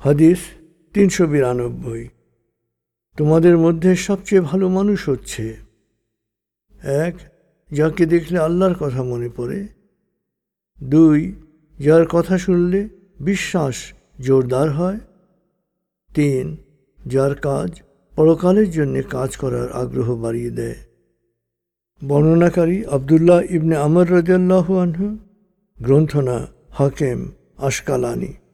হাদিস 392। তোমাদের মধ্যে সবচেয়ে ভালো মানুষ হচ্ছে 1, যাকে দেখলে আল্লাহর কথা মনে পড়ে। 2, যার কথা শুনলে বিশ্বাস জোরদার হয়। 3, যার কাজ পরকালের জন্য কাজ করার আগ্রহ বাড়িয়ে দেয়। বর্ণনাকারী আব্দুল্লাহ ইবনে আমর রাদিয়াল্লাহু আনহু, গ্রন্থনা হাকেম আশকালানি।